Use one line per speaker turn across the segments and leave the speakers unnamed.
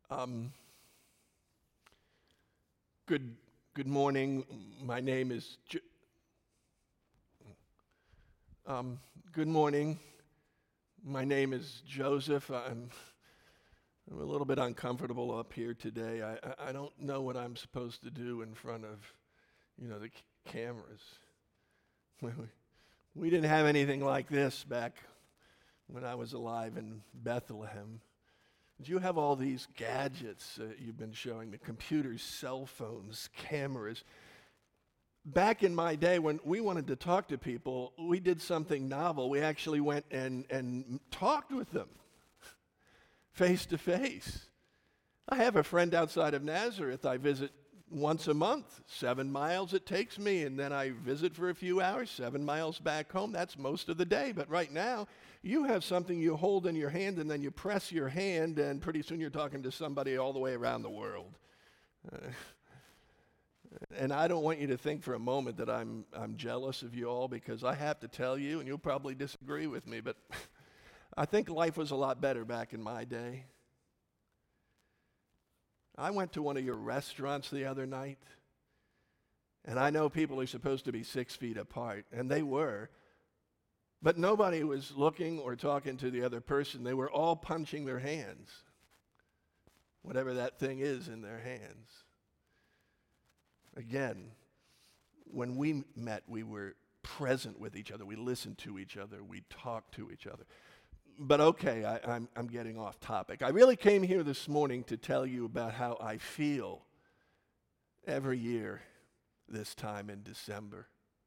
Um, good morning. My name is um, Good morning. My name is Joseph. I'm a little bit uncomfortable up here today. I don't know what I'm supposed to do in front of, the cameras. We didn't have anything like this back when I was alive in Bethlehem. You have all these gadgets you've been showing me, computers, cell phones, cameras. Back in my day when we wanted to talk to people, we did something novel. We actually went and talked with them face to face. I have a friend outside of Nazareth I visit once a month. 7 miles it takes me, and then I visit for a few hours, 7 miles back home. That's most of the day. But right now, you have something you hold in your hand, and then you press your hand, and pretty soon you're talking to somebody all the way around the world. And I don't want you to think for a moment that I'm jealous of you all, because I have to tell you, and you'll probably disagree with me, but I think life was a lot better back in my day. I went to one of your restaurants the other night, and I know people are supposed to be 6 feet apart, and they were, but nobody was looking or talking to the other person. They were all punching their hands, whatever that thing is in their hands. Again, when we met, we were present with each other. We listened to each other. We talked to each other. But okay, I'm getting off topic. I really came here this morning to tell you about how I feel every year this time in December.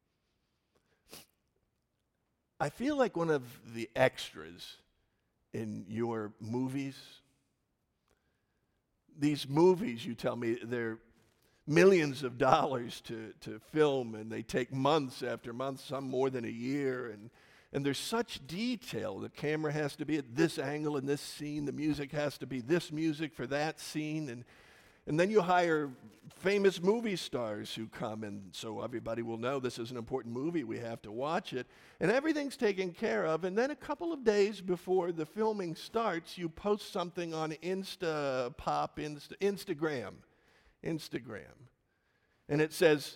I feel like one of the extras in your movies. These movies, you tell me, they're millions of dollars to film, and they take months after months, some more than a year, and there's such detail. The camera has to be at this angle in this scene. The music has to be this music for that scene. And then you hire famous movie stars who come, and so everybody will know this is an important movie. We have to watch it. And everything's taken care of. And then a couple of days before the filming starts, you post something on Instagram. And it says,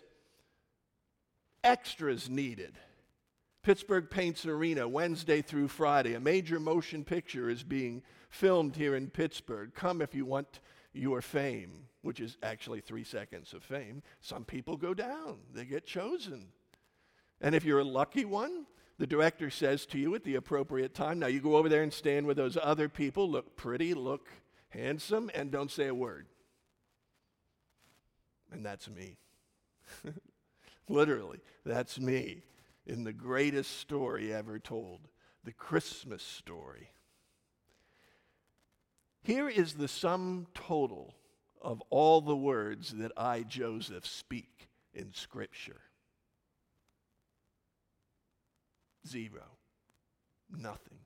extras needed. Pittsburgh Paints Arena, Wednesday through Friday. A major motion picture is being filmed here in Pittsburgh. Come if you want your fame, which is actually 3 seconds of fame. Some people go down. They get chosen. And if you're a lucky one, the director says to you at the appropriate time, now you go over there and stand with those other people, look pretty, look handsome, and don't say a word. And that's me. Literally, that's me. In the greatest story ever told, the Christmas story. Here is the sum total of all the words that I, Joseph, speak in Scripture. 0. Nothing.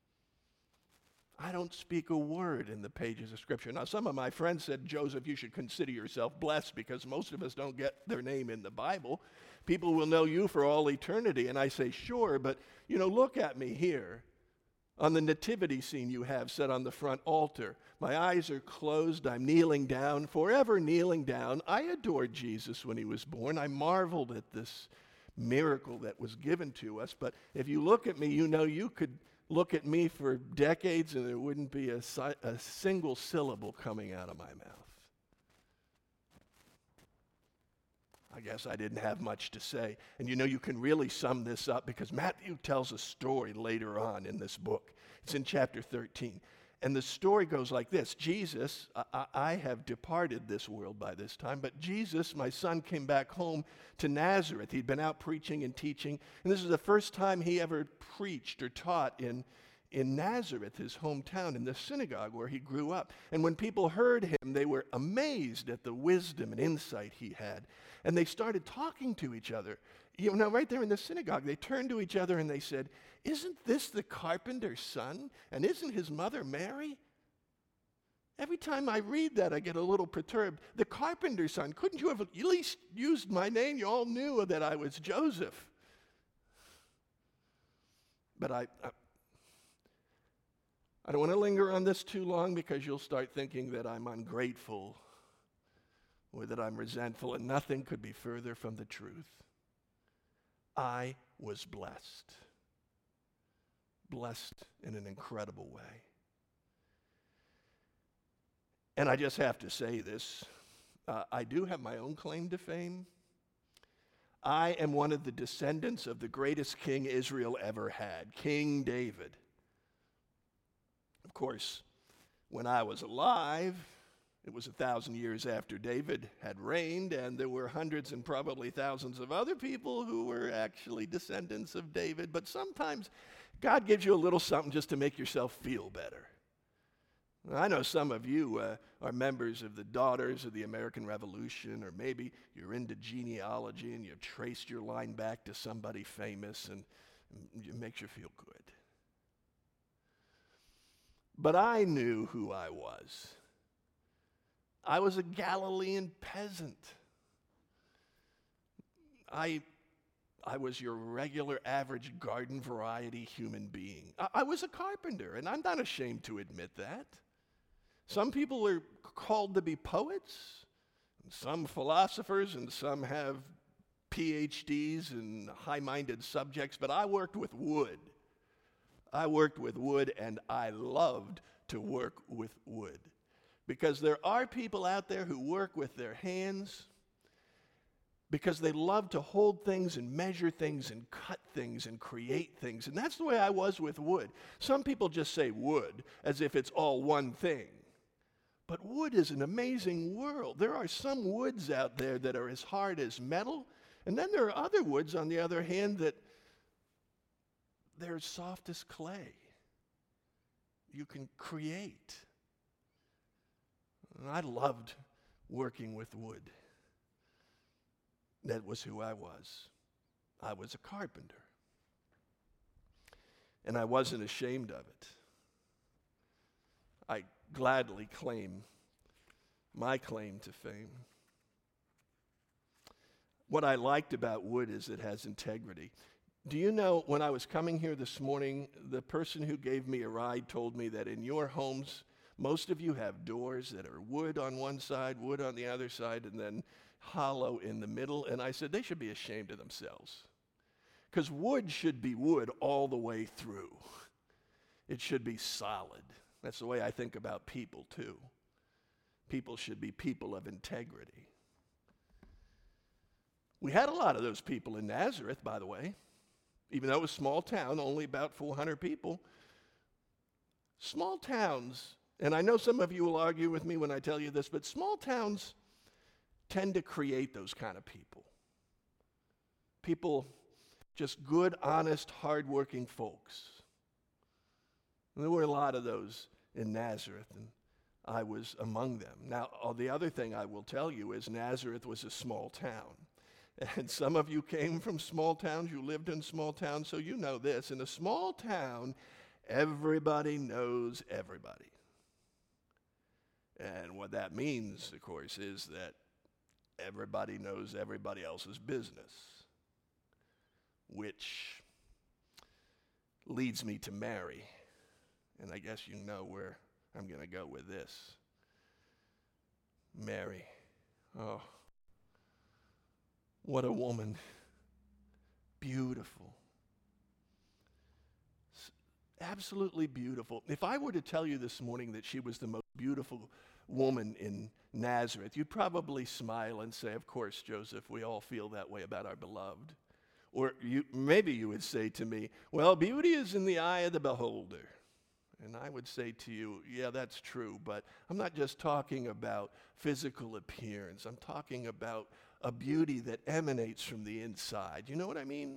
I don't speak a word in the pages of Scripture. Now, some of my friends said, Joseph, you should consider yourself blessed because most of us don't get their name in the Bible. People will know you for all eternity. And I say, sure, but, look at me here. On the nativity scene you have set on the front altar, my eyes are closed, I'm kneeling down, forever kneeling down. I adored Jesus when he was born. I marveled at this miracle that was given to us. But if you look at me, you could look at me for decades and there wouldn't be a single syllable coming out of my mouth. I guess I didn't have much to say. And you can really sum this up because Matthew tells a story later on in this book. It's in chapter 13. And the story goes like this. Jesus, I have departed this world by this time, but Jesus, my son, came back home to Nazareth. He'd been out preaching and teaching, and this is the first time he ever preached or taught in Nazareth, his hometown, in the synagogue where he grew up. And when people heard him, they were amazed at the wisdom and insight he had. And they started talking to each other. Right there in the synagogue, they turned to each other and they said, isn't this the carpenter's son? And isn't his mother Mary? Every time I read that, I get a little perturbed. The carpenter's son, couldn't you have at least used my name? You all knew that I was Joseph. But I don't want to linger on this too long because you'll start thinking that I'm ungrateful or that I'm resentful, and nothing could be further from the truth. I was blessed. Blessed in an incredible way. And I just have to say this. I do have my own claim to fame. I am one of the descendants of the greatest king Israel ever had, King David. Of course, when I was alive, it was 1,000 years after David had reigned, and there were hundreds and probably thousands of other people who were actually descendants of David. But sometimes God gives you a little something just to make yourself feel better. I know some of you are members of the Daughters of the American Revolution, or maybe you're into genealogy and you've traced your line back to somebody famous, and it makes you feel good. But I knew who I was. I was a Galilean peasant. I was your regular, average, garden variety human being. I was a carpenter, and I'm not ashamed to admit that. Some people are called to be poets, and some philosophers, and some have PhDs in high-minded subjects, but I worked with wood. I worked with wood, and I loved to work with wood. Because there are people out there who work with their hands because they love to hold things and measure things and cut things and create things. And that's the way I was with wood. Some people just say wood as if it's all one thing. But wood is an amazing world. There are some woods out there that are as hard as metal, and then there are other woods, on the other hand, that they're soft as clay. You can create. And I loved working with wood. That was who I was. I was a carpenter. And I wasn't ashamed of it. I gladly claim my claim to fame. What I liked about wood is it has integrity. Do you know, when I was coming here this morning, the person who gave me a ride told me that in your homes, most of you have doors that are wood on one side, wood on the other side, and then hollow in the middle. And I said, they should be ashamed of themselves. Because wood should be wood all the way through. It should be solid. That's the way I think about people, too. People should be people of integrity. We had a lot of those people in Nazareth, by the way. Even though it was a small town, only about 400 people. Small towns, and I know some of you will argue with me when I tell you this, but small towns tend to create those kind of people. People, just good, honest, hardworking folks. And there were a lot of those in Nazareth, and I was among them. Now, the other thing I will tell you is Nazareth was a small town. And some of you came from small towns, you lived in small towns, so you know this. In a small town, everybody knows everybody. And what that means, of course, is that everybody knows everybody else's business, which leads me to Mary. And I guess you know where I'm going to go with this. Mary. Oh, what a woman. Beautiful. Absolutely beautiful. If I were to tell you this morning that she was the most beautiful woman in Nazareth, you'd probably smile and say, of course, Joseph, we all feel that way about our beloved. Or maybe you would say to me, well, beauty is in the eye of the beholder. And I would say to you, yeah, that's true, but I'm not just talking about physical appearance. I'm talking about a beauty that emanates from the inside. You know what I mean?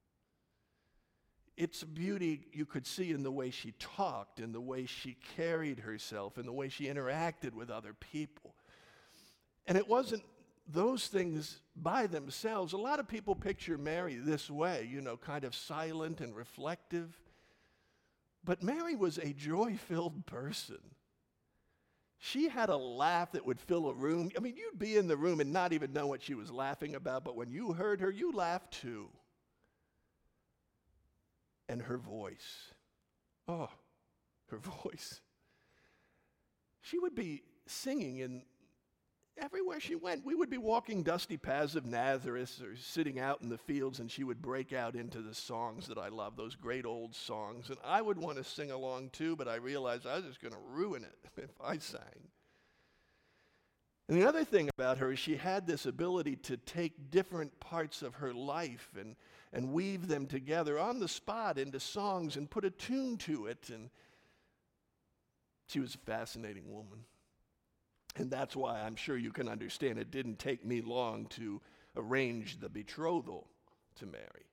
It's a beauty you could see in the way she talked, in the way she carried herself, in the way she interacted with other people. And it wasn't those things by themselves. A lot of people picture Mary this way, kind of silent and reflective. But Mary was a joy-filled person. She had a laugh that would fill a room. I mean, you'd be in the room and not even know what she was laughing about, but when you heard her, you laughed too. And her voice. Oh, her her voice. She would be singing in everywhere she went. We would be walking dusty paths of Nazareth or sitting out in the fields, and she would break out into the songs that I love, those great old songs. And I would want to sing along too, but I realized I was just going to ruin it if I sang. And the other thing about her is she had this ability to take different parts of her life and weave them together on the spot into songs and put a tune to it. And she was a fascinating woman. And that's why I'm sure you can understand it didn't take me long to arrange the betrothal to Mary.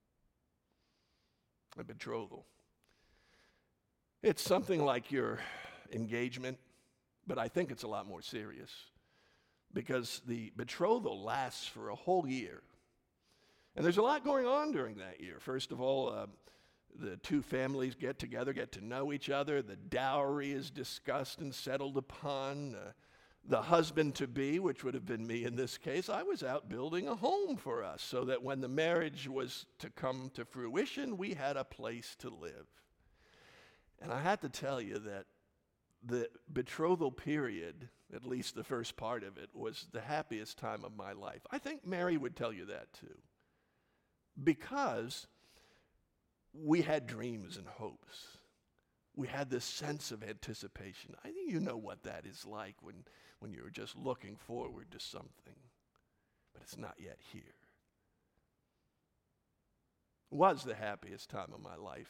A betrothal. It's something like your engagement, but I think it's a lot more serious because the betrothal lasts for a whole year. And there's a lot going on during that year. First of all, the two families get together, get to know each other. The dowry is discussed and settled upon. The husband-to-be, which would have been me in this case, I was out building a home for us so that when the marriage was to come to fruition, we had a place to live. And I had to tell you that the betrothal period, at least the first part of it, was the happiest time of my life. I think Mary would tell you that too. Because we had dreams and hopes. We had this sense of anticipation. I think you know what that is like when you're just looking forward to something, but it's not yet here. It was the happiest time of my life,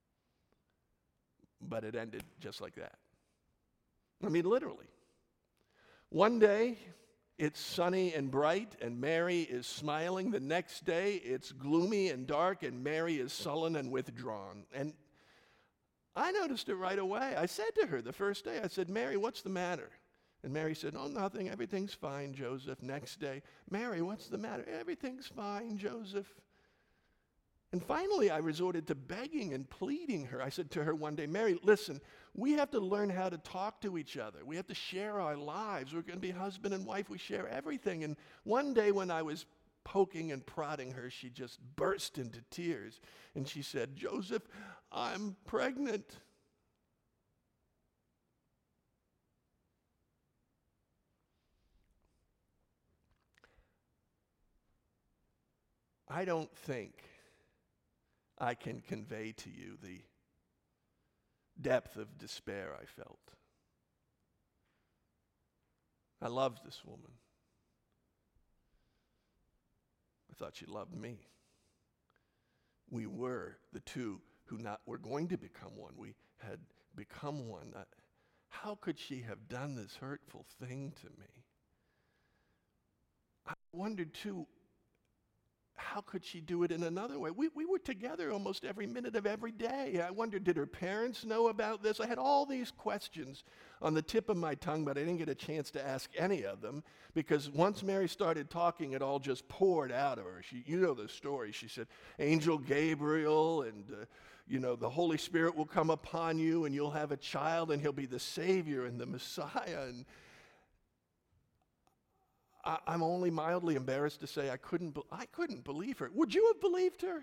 but it ended just like that. I mean, literally. One day, it's sunny and bright, and Mary is smiling. The next day, it's gloomy and dark, and Mary is sullen and withdrawn. And I noticed it right away. I said to her the first day, I said, Mary, what's the matter? And Mary said, oh, nothing. Everything's fine, Joseph. Next day, Mary, what's the matter? Everything's fine, Joseph. And finally, I resorted to begging and pleading her. I said to her one day, Mary, listen, we have to learn how to talk to each other. We have to share our lives. We're going to be husband and wife. We share everything. And one day when I was poking and prodding her, she just burst into tears. And she said, Joseph, I'm pregnant. I don't think I can convey to you the depth of despair I felt. I loved this woman. I thought she loved me. We were the two who were going to become one. We had become one. How could she have done this hurtful thing to me? I wondered too, how could she do it in another way? We were together almost every minute of every day. I wondered, did her parents know about this? I had all these questions on the tip of my tongue, but I didn't get a chance to ask any of them because once Mary started talking, it all just poured out of her. You know the story. She said, Angel Gabriel and, the Holy Spirit will come upon you and you'll have a child and he'll be the Savior and the Messiah. And I'm only mildly embarrassed to say I couldn't believe her. Would you have believed her?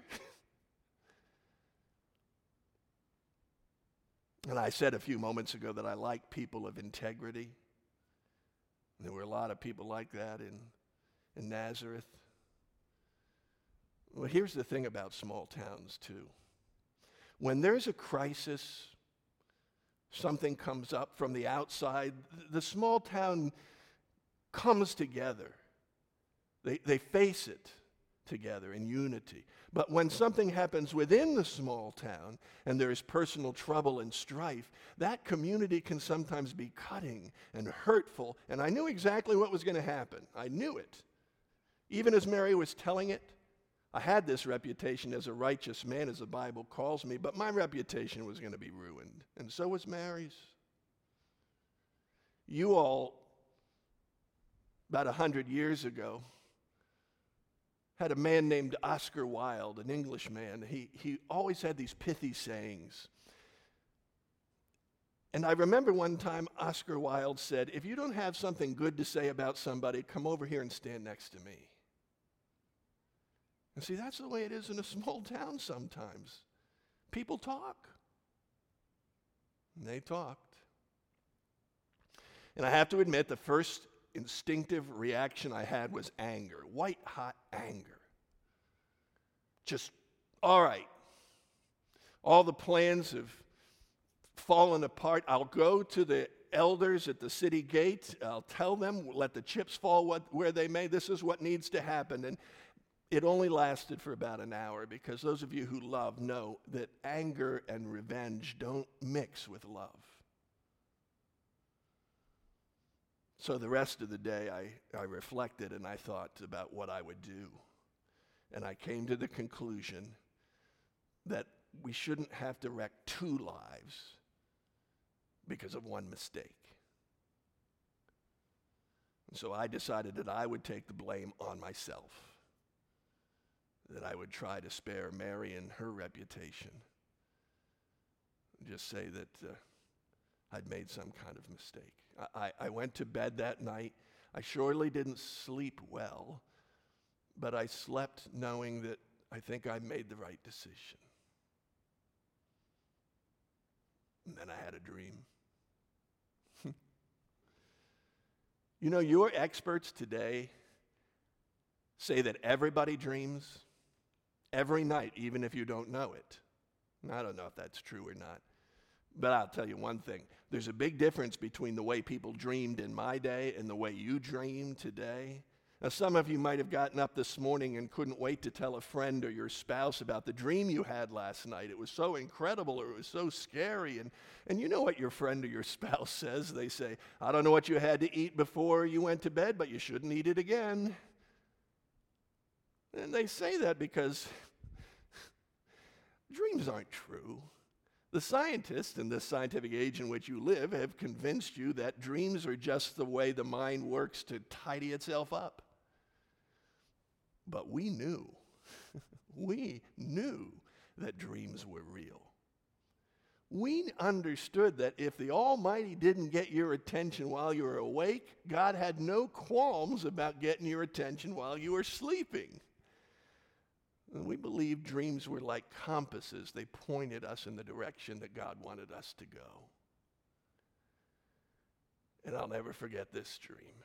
And I said a few moments ago that I like people of integrity. There were a lot of people like that in Nazareth. Well, here's the thing about small towns, too. When there's a crisis, something comes up from the outside, the small town comes together. They face it together in unity. But when something happens within the small town and there is personal trouble and strife, that community can sometimes be cutting and hurtful. And I knew exactly what was going to happen. I knew it. Even as Mary was telling it, I had this reputation as a righteous man, as the Bible calls me, but my reputation was going to be ruined. And so was Mary's. You all, about 100 years ago, had a man named Oscar Wilde, an Englishman. He always had these pithy sayings. And I remember one time Oscar Wilde said, if you don't have something good to say about somebody, come over here and stand next to me. And see, that's the way it is in a small town sometimes. People talk. And they talked. And I have to admit, the first instinctive reaction I had was anger, white-hot anger. Just, all right, all the plans have fallen apart. I'll go to the elders at the city gate. I'll tell them, let the chips fall where they may. This is what needs to happen. And it only lasted for about an hour, because those of you who love know that anger and revenge don't mix with love. So the rest of the day, I reflected and I thought about what I would do. And I came to the conclusion that we shouldn't have to wreck two lives because of one mistake. And so I decided that I would take the blame on myself, that I would try to spare Mary and her reputation, just say that I'd made some kind of mistake. I went to bed that night. I surely didn't sleep well, but I slept knowing that I think I made the right decision. And then I had a dream. You know, your experts today say that everybody dreams every night, even if you don't know it. And I don't know if that's true or not. But I'll tell you one thing. There's a big difference between the way people dreamed in my day and the way you dream today. Now, some of you might have gotten up this morning and couldn't wait to tell a friend or your spouse about the dream you had last night. It was so incredible, or it was so scary. And you know what your friend or your spouse says. They say, I don't know what you had to eat before you went to bed, but you shouldn't eat it again. And they say that because dreams aren't true. The scientists in this scientific age in which you live have convinced you that dreams are just the way the mind works to tidy itself up. But we knew that dreams were real. We understood that if the Almighty didn't get your attention while you were awake, God had no qualms about getting your attention while you were sleeping. And we believed dreams were like compasses. They pointed us in the direction that God wanted us to go. And I'll never forget this dream.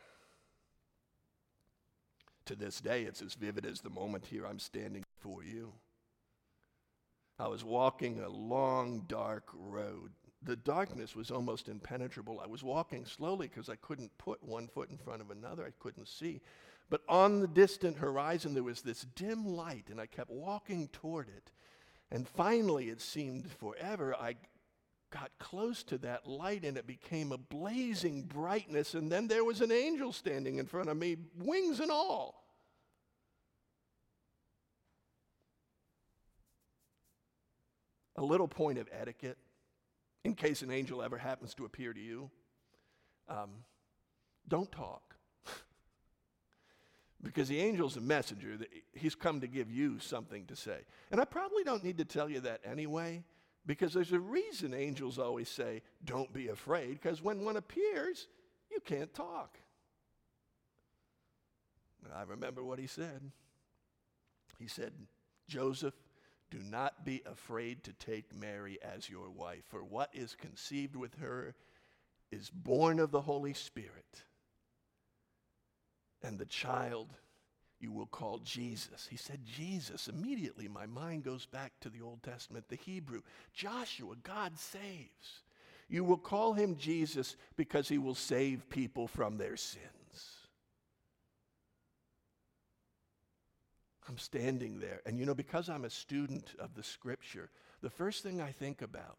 To this day, it's as vivid as the moment here I'm standing before you. I was walking a long, dark road. The darkness was almost impenetrable. I was walking slowly because I couldn't put one foot in front of another. I couldn't see. But on the distant horizon, there was this dim light, and I kept walking toward it. And finally, it seemed forever, I got close to that light, and it became a blazing brightness, and then there was an angel standing in front of me, wings and all. A little point of etiquette, in case an angel ever happens to appear to you. Don't talk. Because the angel's a messenger. He's come to give you something to say. And I probably don't need to tell you that anyway, because there's a reason angels always say, don't be afraid, because when one appears, you can't talk. I remember what he said. He said, Joseph, do not be afraid to take Mary as your wife, for what is conceived with her is born of the Holy Spirit. And the child you will call Jesus. He said Jesus. Immediately my mind goes back to the Old Testament, the Hebrew. Joshua, God saves. You will call him Jesus because he will save people from their sins. I'm standing there, and you know, because I'm a student of the Scripture, the first thing I think about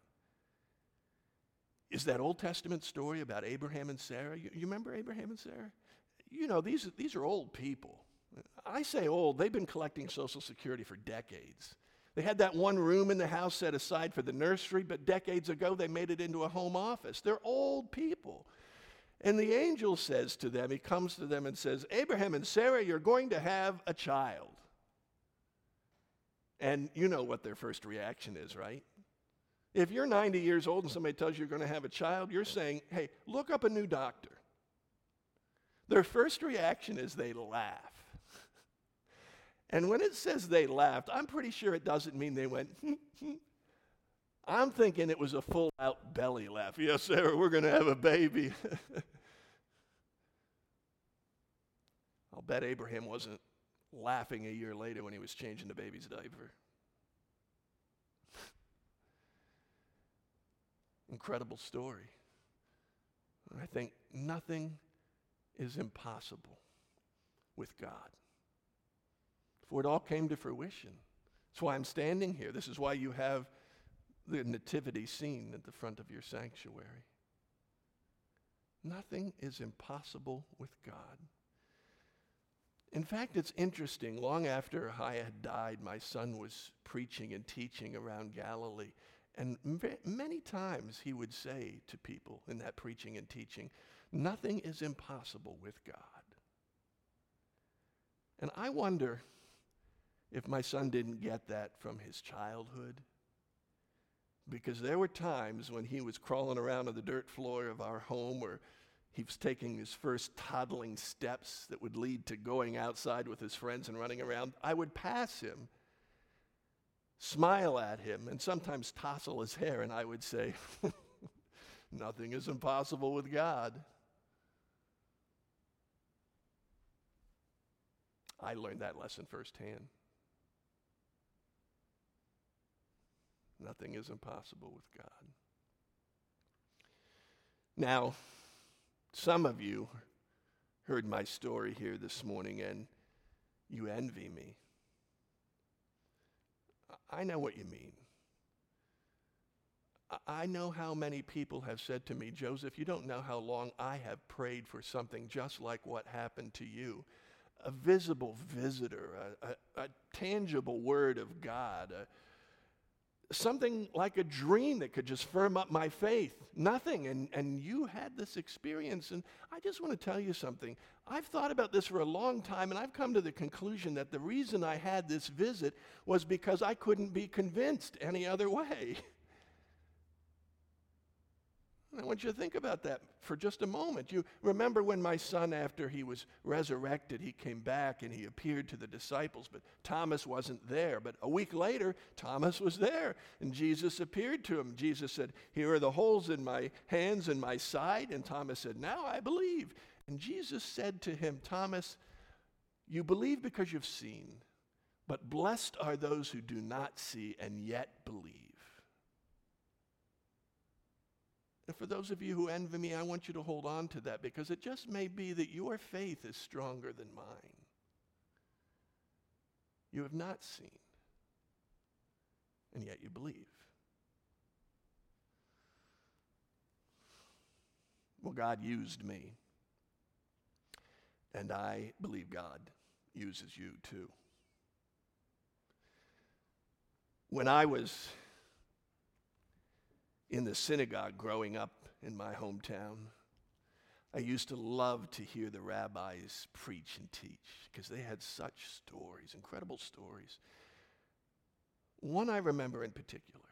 is that Old Testament story about Abraham and Sarah. You remember Abraham and Sarah? You know, these are old people. I say old, they've been collecting Social Security for decades. They had that one room in the house set aside for the nursery, but decades ago they made it into a home office. They're old people. And the angel says to them, he comes to them and says, Abraham and Sarah, you're going to have a child. And you know what their first reaction is, right? If you're 90 years old and somebody tells you you're going to have a child, you're saying, hey, look up a new doctor. Their first reaction is they laugh. And when it says they laughed, I'm pretty sure it doesn't mean they went, I'm thinking it was a full-out belly laugh. Yes, Sarah, we're going to have a baby. I'll bet Abraham wasn't laughing a year later when he was changing the baby's diaper. Incredible story. I think nothing is impossible with God. For it all came to fruition. That's why I'm standing here. This is why you have the nativity scene at the front of your sanctuary. Nothing is impossible with God. In fact, it's interesting. Long after Haya had died, my son was preaching and teaching around Galilee. And many times he would say to people in that preaching and teaching, nothing is impossible with God. And I wonder if my son didn't get that from his childhood. Because there were times when he was crawling around on the dirt floor of our home, or he was taking his first toddling steps that would lead to going outside with his friends and running around. I would pass him, smile at him, and sometimes tousle his hair, and I would say, nothing is impossible with God. I learned that lesson firsthand. Nothing is impossible with God. Now, some of you heard my story here this morning and you envy me. I know what you mean. I know how many people have said to me, Joseph, you don't know how long I have prayed for something just like what happened to you. A visible visitor, a tangible word of God, something like a dream that could just firm up my faith. Nothing. And you had this experience. And I just want to tell you something. I've thought about this for a long time, and I've come to the conclusion that the reason I had this visit was because I couldn't be convinced any other way. I want you to think about that for just a moment. You remember when my son, after he was resurrected, he came back and he appeared to the disciples, but Thomas wasn't there. But a week later, Thomas was there, and Jesus appeared to him. Jesus said, here are the holes in my hands and my side. And Thomas said, now I believe. And Jesus said to him, Thomas, you believe because you've seen, but blessed are those who do not see and yet believe. And for those of you who envy me, I want you to hold on to that, because it just may be that your faith is stronger than mine. You have not seen, and yet you believe. Well, God used me, and I believe God uses you too. When I was in the synagogue growing up in my hometown, I used to love to hear the rabbis preach and teach because they had such stories, incredible stories. One I remember in particular.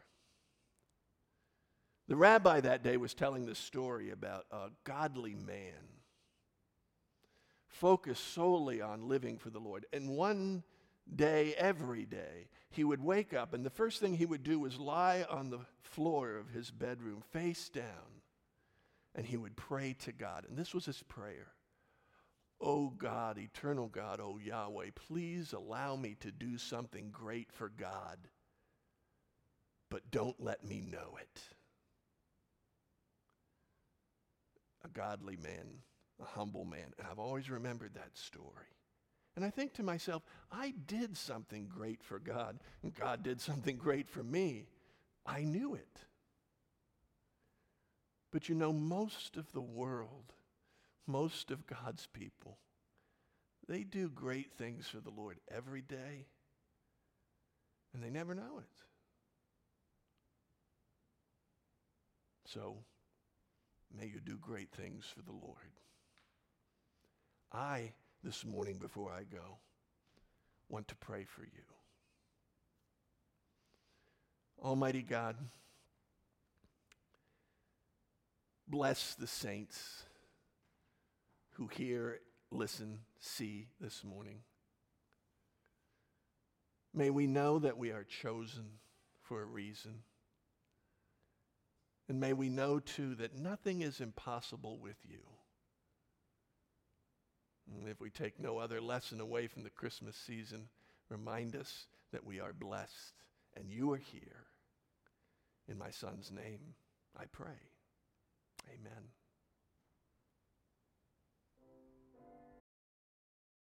The rabbi that day was telling this story about a godly man focused solely on living for the Lord. And one day, every day, he would wake up, and the first thing he would do was lie on the floor of his bedroom, face down, and he would pray to God. And this was his prayer. Oh God, eternal God, oh Yahweh, please allow me to do something great for God, but don't let me know it. A godly man, a humble man, and I've always remembered that story. And I think to myself, I did something great for God, and God did something great for me. I knew it. But you know, most of the world, most of God's people, they do great things for the Lord every day, and they never know it. So, may you do great things for the Lord. This morning before I go, want to pray for you. Almighty God, bless the saints who hear, listen, see this morning. May we know that we are chosen for a reason. And may we know, too, that nothing is impossible with you. And if we take no other lesson away from the Christmas season, remind us that we are blessed and you are here. In my Son's name, I pray. Amen.